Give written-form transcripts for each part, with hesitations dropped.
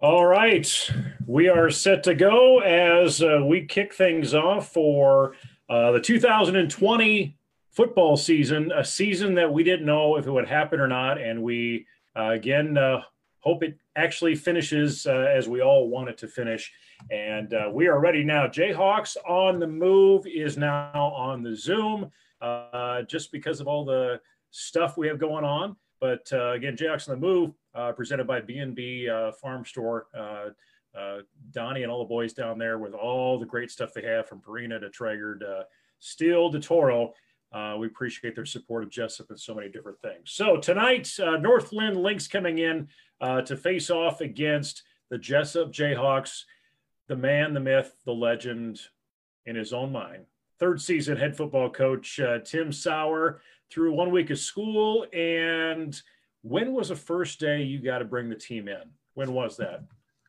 All right, we are set to go as we kick things off for the 2020 football season, a season that we didn't know if it would happen or not. And we, again, hope it actually finishes as we all want it to finish. And we are ready now. Jayhawks on the Move is now on the Zoom just because of all the stuff we have going on. But again, Jayhawks on the Move, presented by B&B Farm Store. Donnie and all the boys down there with all the great stuff they have from Purina to Traeger to Steel to Toro. We appreciate their support of Jessup and so many different things. So tonight, Northland Lynx coming in to face off against the Jessup Jayhawks, the man, the myth, the legend in his own mind. Third season head football coach Tim Sauer through 1 week of school. And when was the first day you got to bring the team in? When was that?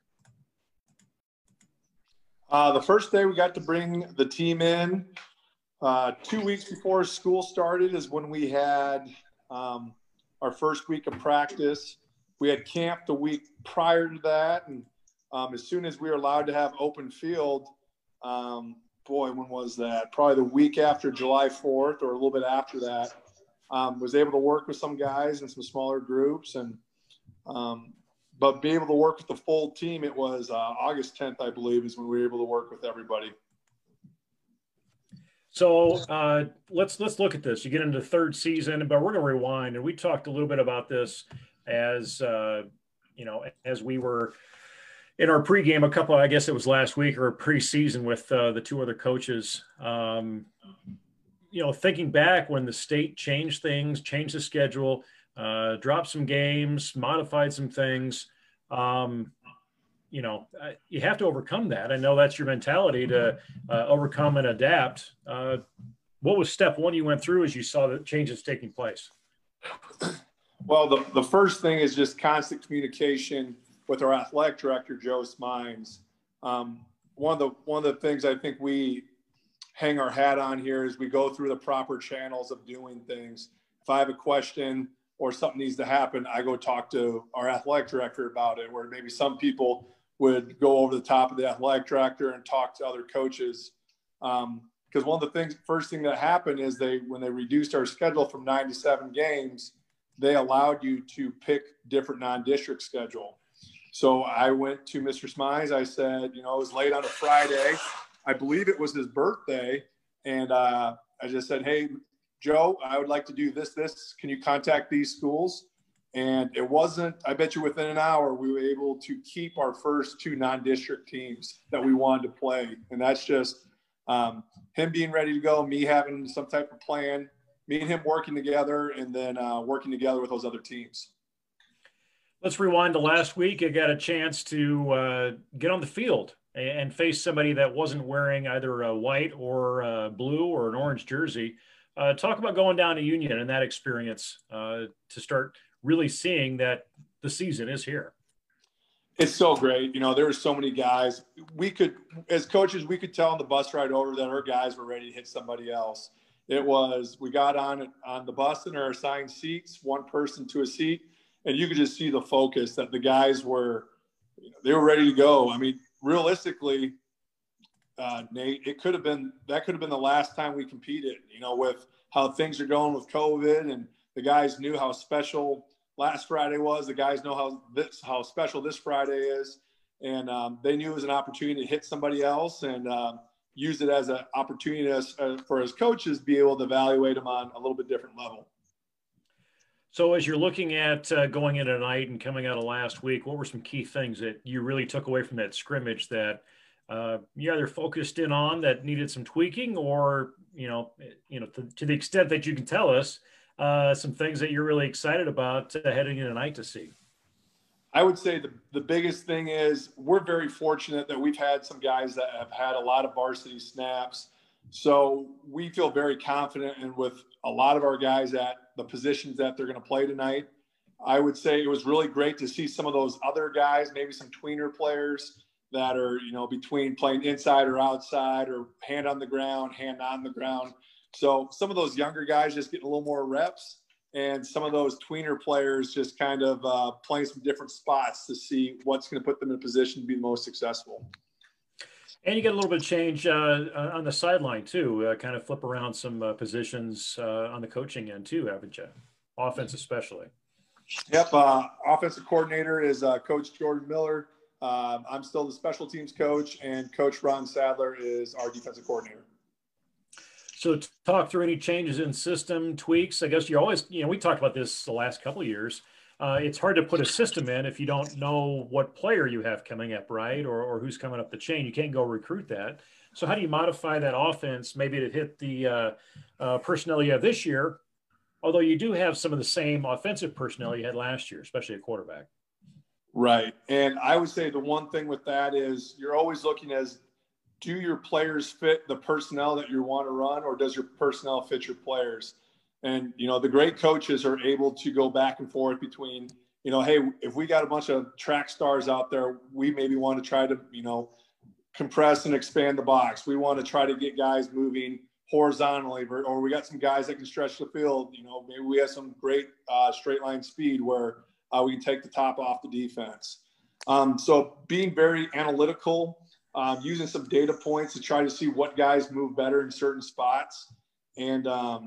The first day we got to bring the team in 2 weeks before school started is when we had our first week of practice. We had camp the week prior to that. And as soon as we were allowed to have open field, when was that? Probably the week after July 4th or a little bit after that. Was able to work with some guys in some smaller groups, and but be able to work with the full team. It was August 10th, I believe, is when we were able to work with everybody. So let's look at this. You get into the third season, but we're going to rewind, and we talked a little bit about this as as we were in our pregame. I guess it was last week or preseason with the two other coaches. Thinking back when the state changed things, changed the schedule, dropped some games, modified some things, you have to overcome that. I know that's your mentality to overcome and adapt. What was step one you went through as you saw the changes taking place? Well, the first thing is just constant communication with our athletic director, Joe Smines. One of the things I think we hang our hat on here is we go through the proper channels of doing things. If I have a question or something needs to happen, I go talk to our athletic director about it, where maybe some people would go over the top of the athletic director and talk to other coaches. Because one of the first thing that happened is when they reduced our schedule from 9 to 7 games, they allowed you to pick different non-district schedule. So I went to Mr. Smines. I said, it was late on a Friday. I believe it was his birthday. And I just said, hey, Joe, I would like to do this. Can you contact these schools? And it wasn't, I bet you within an hour, we were able to keep our first 2 non-district teams that we wanted to play. And that's just him being ready to go, me having some type of plan, me and him working together, and then working together with those other teams. Let's rewind to last week. I got a chance to get on the field and face somebody that wasn't wearing either a white or a blue or an orange jersey. Talk about going down to Union and that experience to start really seeing that the season is here. It's so great. There were so many guys. As coaches, we could tell on the bus ride over that our guys were ready to hit somebody else. We got on the bus in our assigned seats, one person to a seat, and you could just see the focus that the guys were, they were ready to go. I mean, realistically, Nate, that could have been the last time we competed, with how things are going with COVID, and the guys knew how special last Friday was. The guys know how special this Friday is. And they knew it was an opportunity to hit somebody else and use it as an opportunity for as coaches be able to evaluate them on a little bit different level. So as you're looking at going into tonight and coming out of last week, what were some key things that you really took away from that scrimmage that you either focused in on that needed some tweaking, or, to the extent that you can tell us some things that you're really excited about heading into tonight to see? I would say the biggest thing is we're very fortunate that we've had some guys that have had a lot of varsity snaps. So we feel very confident and with a lot of our guys at the positions that they're going to play tonight. I would say it was really great to see some of those other guys, maybe some tweener players that are, between playing inside or outside or hand on the ground, hand on the ground. So some of those younger guys just getting a little more reps. and some of those tweener players just kind of playing some different spots to see what's going to put them in a position to be the most successful. And you get a little bit of change on the sideline too, kind of flip around some positions on the coaching end too, haven't you? Offense especially. Yep. Offensive coordinator is Coach Jordan Miller. I'm still the special teams coach, and Coach Ron Sadler is our defensive coordinator. So talk through any changes in system tweaks. I guess you're always, we talked about this the last couple of years. It's hard to put a system in if you don't know what player you have coming up, right? Or who's coming up the chain. You can't go recruit that. So how do you modify that offense maybe to hit the personnel you have this year? Although you do have some of the same offensive personnel you had last year, especially at quarterback. Right. And I would say the one thing with that is you're always looking as, do your players fit the personnel that you want to run, or does your personnel fit your players? And, the great coaches are able to go back and forth between, hey, if we got a bunch of track stars out there, we maybe want to try to, compress and expand the box. We want to try to get guys moving horizontally, or we got some guys that can stretch the field. Maybe we have some great straight line speed where we can take the top off the defense. So being very analytical, using some data points to try to see what guys move better in certain spots. And,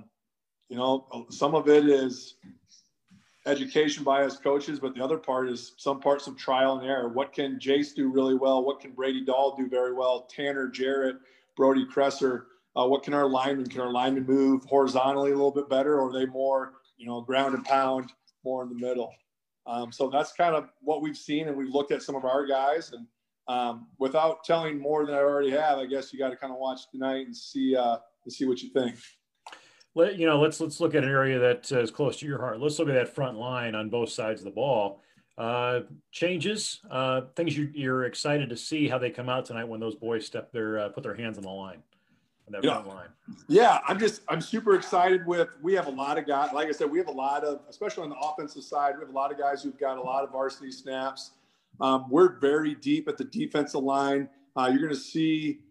some of it is education by us coaches, but the other part is some parts of trial and error. What can Jace do really well? What can Brady Dahl do very well? Tanner, Jarrett, Brody Kresser. What can our linemen move horizontally a little bit better? Or are they more, ground and pound, more in the middle? So that's kind of what we've seen, and we've looked at some of our guys. And without telling more than I already have, I guess you got to kind of watch tonight and see what you think. Let's look at an area that is close to your heart. Let's look at that front line on both sides of the ball. Changes, things you're excited to see how they come out tonight when those boys put their hands on the line. That front line. Yeah, I'm super excited we have a lot of guys. Like I said, we have a lot of, especially on the offensive side, we have a lot of guys who've got a lot of varsity snaps. We're very deep at the defensive line. You're going to see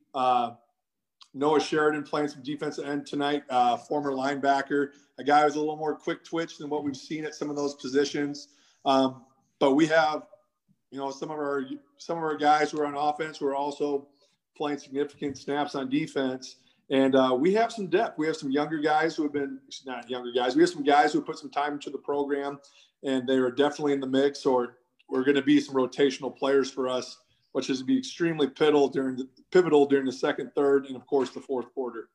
Noah Sheridan playing some defensive end tonight, former linebacker, a guy who's a little more quick twitch than what we've seen at some of those positions. But we have, some of our guys who are on offense who are also playing significant snaps on defense. And we have some depth. We have some younger guys who have been – not younger guys. We have some guys who have put some time into the program, and they are definitely in the mix, or we're going to be some rotational players for us, which is to be extremely pivotal during the second, third, and, of course, the fourth quarter.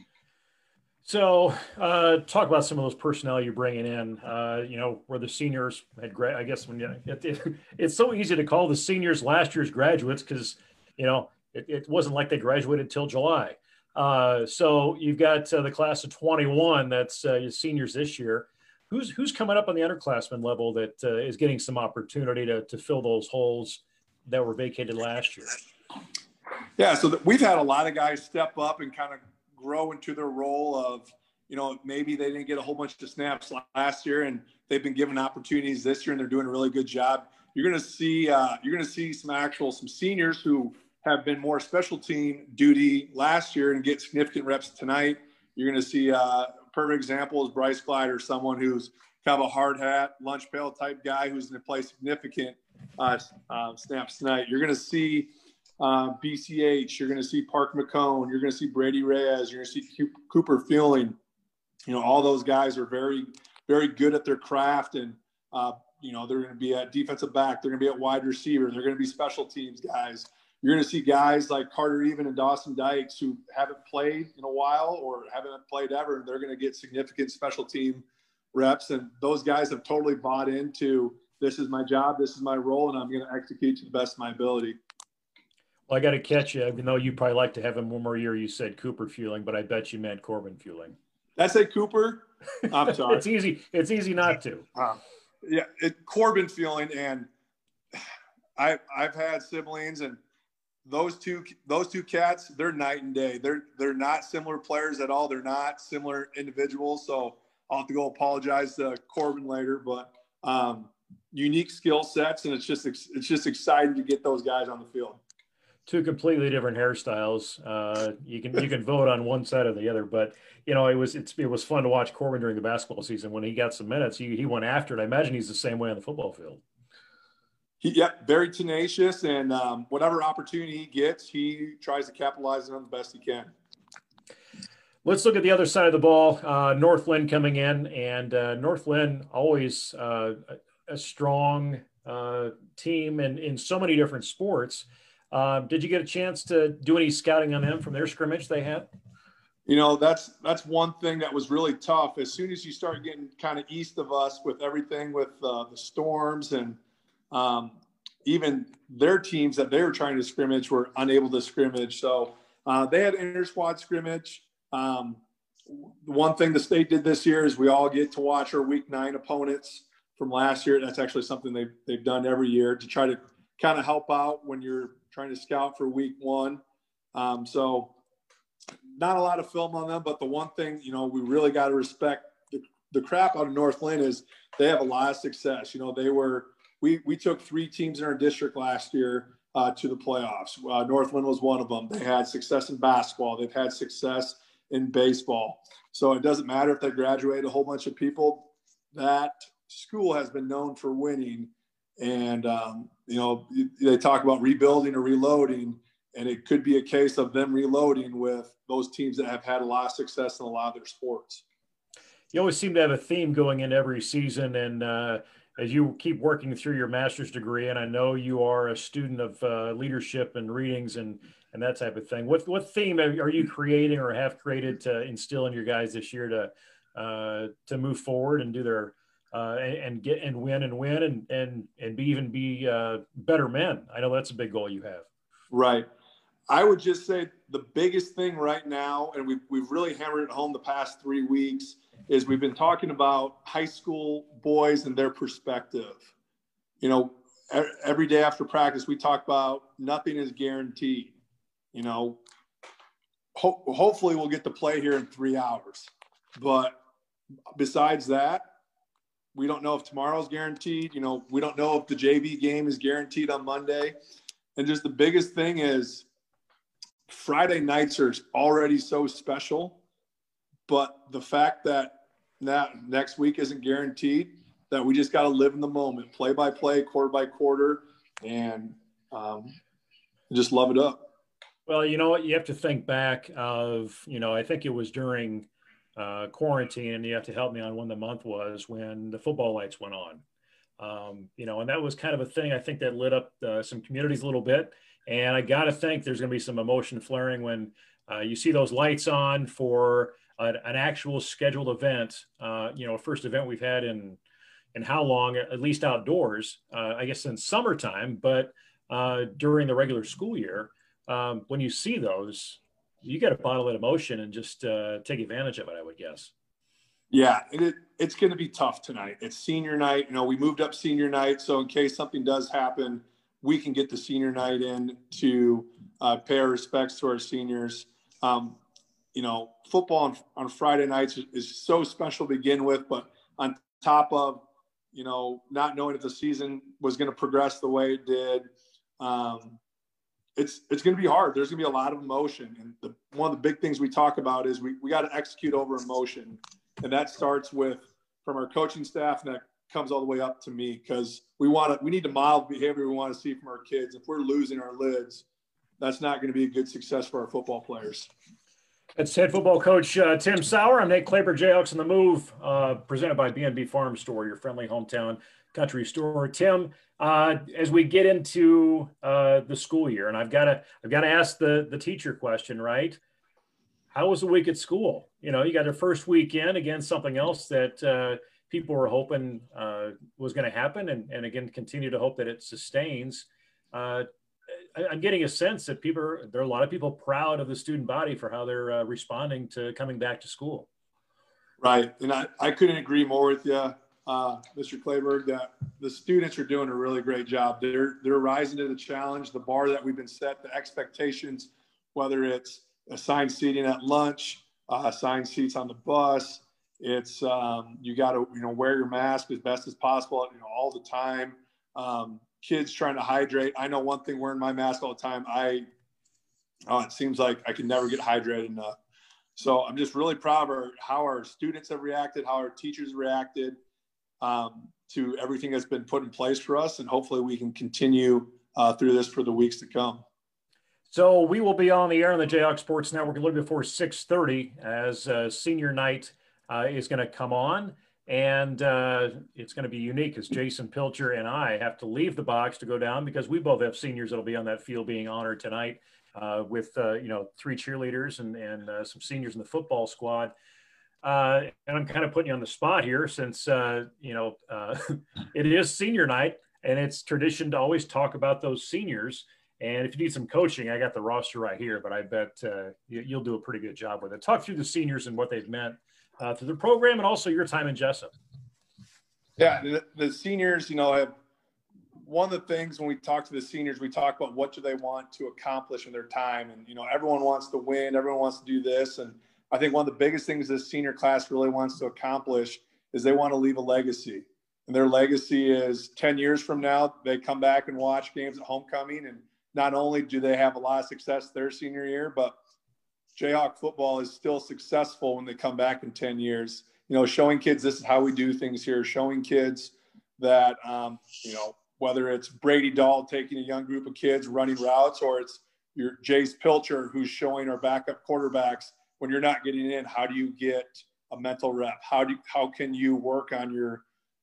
So talk about some of those personnel you're bringing in, where the seniors had – I guess it's so easy to call the seniors last year's graduates because, it wasn't like they graduated till July. So you've got the class of 21 that's your seniors this year. Who's coming up on the underclassmen level that is getting some opportunity to fill those holes that were vacated last year? Yeah, so we've had a lot of guys step up and kind of grow into their role of, maybe they didn't get a whole bunch of snaps last year and they've been given opportunities this year and they're doing a really good job. You're going to see some seniors who have been more special team duty last year and get significant reps tonight. You're going to see a perfect example is Bryce Glider, someone who's kind of a hard hat, lunch pail type guy who's going to play significant snaps tonight. You're going to see BCH. You're going to see Park McCone. You're going to see Brady Reyes. You're going to see Cooper Fueling. All those guys are very, very good at their craft, and they're going to be at defensive back. They're going to be at wide receiver. They're going to be special teams guys. You're going to see guys like Carter Even and Dawson Dykes who haven't played in a while or haven't played ever, and they're going to get significant special team reps. And those guys have totally bought into, this is my job, this is my role, and I'm going to execute to the best of my ability. Well, I got to catch you, even though you probably like to have him one more year. You said Cooper Fueling, but I bet you meant Corbin Fueling. Did I say Cooper? I'm sorry. It's easy not to. Corbin Fueling, and I've had siblings, and those two cats, they're night and day. They're not similar players at all. They're not similar individuals. So I'll have to go apologize to Corbin later, but unique skill sets, and it's just exciting to get those guys on the field. Two completely different hairstyles. You can vote on one side or the other, but it was fun to watch Corbin during the basketball season when he got some minutes. He went after it. I imagine he's the same way on the football field. Yeah, very tenacious, and whatever opportunity he gets, he tries to capitalize on the best he can. Let's look at the other side of the ball. Northland coming in, and Northland always a strong team in so many different sports. Did you get a chance to do any scouting on them from their scrimmage they had? That's one thing that was really tough. As soon as you start getting kind of east of us with everything with the Storms and even their teams that they were trying to scrimmage were unable to scrimmage. So they had inter-squad scrimmage. One thing the state did this year is we all get to watch our week 9 opponents from last year. That's actually something they've done every year to try to kind of help out when you're trying to scout for week 1. So not a lot of film on them, but the one thing, we really got to respect the crap out of Northland is they have a lot of success. We took 3 teams in our district last year to the playoffs. Northland was one of them. They had success in basketball. They've had success in baseball. So it doesn't matter if they graduate a whole bunch of people. That school has been known for winning. And, they talk about rebuilding or reloading, and it could be a case of them reloading with those teams that have had a lot of success in a lot of their sports. You always seem to have a theme going in every season. And as you keep working through your master's degree, and I know you are a student of leadership and readings and that type of thing, what theme are you creating or have created to instill in your guys this year to move forward and do their and get and win and be better men? I know that's a big goal you have. Right. I would just say the biggest thing right now, and we've really hammered it home the past 3 weeks, is we've been talking about high school boys and their perspective. Every day after practice, we talk about nothing is guaranteed. Hopefully we'll get to play here in 3 hours. But besides that, we don't know if tomorrow's guaranteed. We don't know if the JV game is guaranteed on Monday. And just the biggest thing is Friday nights are already so special, but the fact that next week isn't guaranteed, that we just got to live in the moment, play by play, quarter by quarter, and just love it up. Well, you know what? You have to think back of, I think it was during quarantine, and you have to help me on when the month was when the football lights went on. And that was kind of a thing I think that lit up some communities a little bit. And I got to think there's going to be some emotion flaring when you see those lights on for an actual scheduled event. First event we've had in how long, at least outdoors, I guess since summertime, but during the regular school year, when you see those, you got to bottle that emotion and just take advantage of it, I would guess. Yeah, it's going to be tough tonight. It's senior night. We moved up senior night, so in case something does happen, we can get the senior night in to pay our respects to our seniors. Football on Friday nights is so special to begin with, but on top of, not knowing if the season was going to progress the way it did, it's going to be hard. There's going to be a lot of emotion. And one of the big things we talk about is we got to execute over emotion. And that starts from our coaching staff, and that comes all the way up to me, because we need to model the behavior we want to see from our kids. If we're losing our lids, that's not going to be a good success for our football players. It's head football coach Tim Sauer. I'm Nate Klaper, Jayhawks on the Move, presented by B&B Farm Store, your friendly hometown country store. Tim, as we get into the school year, and I've got to ask the teacher question, right? How was the week at school? You got your first weekend against something else that people were hoping was going to happen, and again, continue to hope that it sustains. I'm getting a sense that there are a lot of people proud of the student body for how they're responding to coming back to school. Right. And I couldn't agree more with you, Mr. Clayberg, that the students are doing a really great job. They're rising to the challenge, the bar that we've been set, the expectations, whether it's assigned seating at lunch, assigned seats on the bus. It's you got to wear your mask as best as possible, all the time. Kids trying to hydrate. I know one thing, wearing my mask all the time, I oh, it seems like I can never get hydrated enough. So I'm just really proud of how our students have reacted, how our teachers reacted to everything that's been put in place for us. And hopefully we can continue through this for the weeks to come. So we will be on the air on the Jayhawk Sports Network a little before 6:30 as senior night is going to come on. And it's going to be unique as Jason Pilcher and I have to leave the box to go down because we both have seniors that'll be on that field being honored tonight with, 3 cheerleaders and some seniors in the football squad. And I'm kind of putting you on the spot here since, it is senior night and it's tradition to always talk about those seniors. And if you need some coaching, I got the roster right here, but I bet you'll do a pretty good job with it. Talk through the seniors and what they've meant through the program and also your time in Jessup. Yeah, the seniors, have one of the things when we talk to the seniors, we talk about what do they want to accomplish in their time. And, everyone wants to win. Everyone wants to do this. And I think one of the biggest things this senior class really wants to accomplish is they want to leave a legacy. And their legacy is 10 years from now, they come back and watch games at homecoming. And not only do they have a lot of success their senior year, but Jayhawk football is still successful when they come back in 10 years, showing kids this is how we do things here, showing kids that, whether it's Brady Dahl taking a young group of kids running routes, or it's your Jace Pilcher who's showing our backup quarterbacks when you're not getting in, how do you get a mental rep? How can you work on your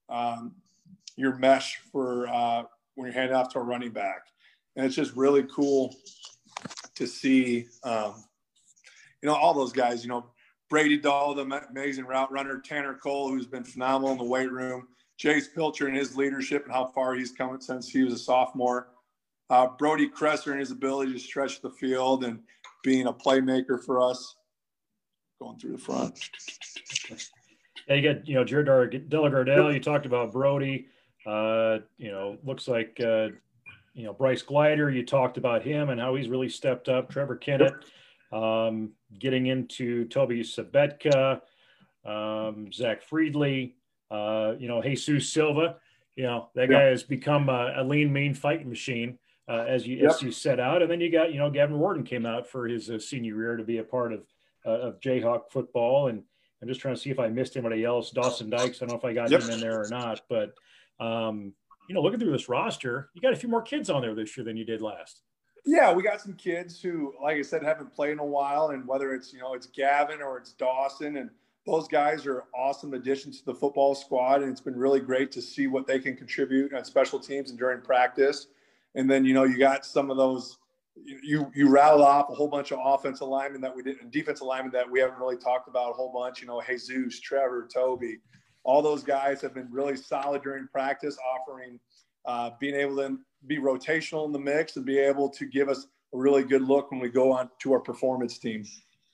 mesh for when you're handing off to a running back? And it's just really cool to see, all those guys, Brady Dahl, the amazing route runner, Tanner Cole, who's been phenomenal in the weight room, Jace Pilcher and his leadership and how far he's come since he was a sophomore, Brody Kresser and his ability to stretch the field and being a playmaker for us. Going through the front. Yeah, you got, Jared Delagardelle. You talked about Brody. Looks like, Bryce Glider. You talked about him and how he's really stepped up. Trevor Kennett, getting into Toby Sabetka, Zach Friedley, Jesus Silva. That guy has become a lean, mean fighting machine as you set out. And then you got, Gavin Warden came out for his senior year to be a part of Jayhawk football. And I'm just trying to see if I missed anybody else. Dawson Dykes, I don't know if I got him in there or not. But, looking through this roster, you got a few more kids on there this year than you did last. Yeah, we got some kids who, like I said, haven't played in a while. And whether it's, it's Gavin or it's Dawson, and those guys are awesome additions to the football squad. And it's been really great to see what they can contribute on special teams and during practice. And then, you got some of those, you rattled off a whole bunch of offensive linemen that we didn't, and defensive linemen that we haven't really talked about a whole bunch, Jesus, Trevor, Toby, all those guys have been really solid during practice, offering, being able to be rotational in the mix and be able to give us a really good look when we go on to our performance team.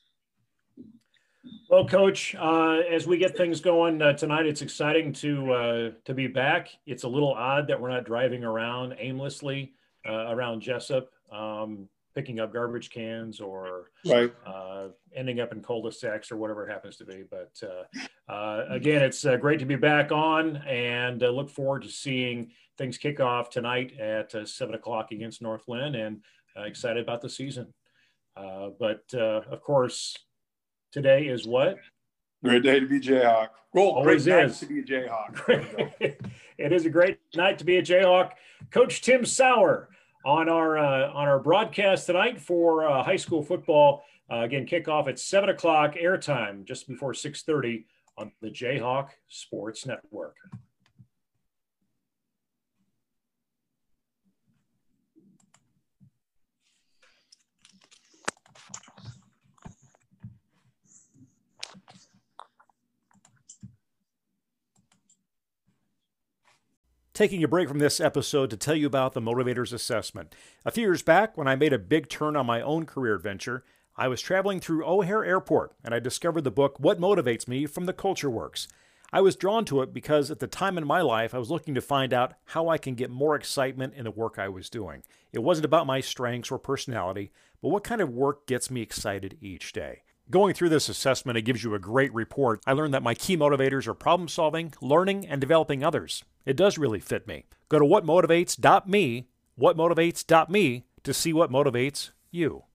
Well, Coach, as we get things going tonight, it's exciting to be back. It's a little odd that we're not driving around aimlessly around Jessup, picking up garbage cans or ending up in cul-de-sacs or whatever it happens to be. But again, it's great to be back on, and look forward to seeing things kick off tonight at 7 o'clock against Northland, and excited about the season. But of course, today is what? Great day to be Jayhawk. Always great is. night to be a Jayhawk. It is a great night to be a Jayhawk. Coach Tim Sauer on our broadcast tonight for high school football. Again, kickoff at 7 o'clock, airtime just before 6:30 on the Jayhawk Sports Network. Taking a break from this episode to tell you about the Motivators Assessment. A few years back, when I made a big turn on my own career adventure, I was traveling through O'Hare Airport, and I discovered the book, What Motivates Me, from the Culture Works. I was drawn to it because at the time in my life, I was looking to find out how I can get more excitement in the work I was doing. It wasn't about my strengths or personality, but what kind of work gets me excited each day. Going through this assessment, it gives you a great report. I learned that my key motivators are problem solving, learning, and developing others. It does really fit me. Go to whatmotivates.me to see what motivates you.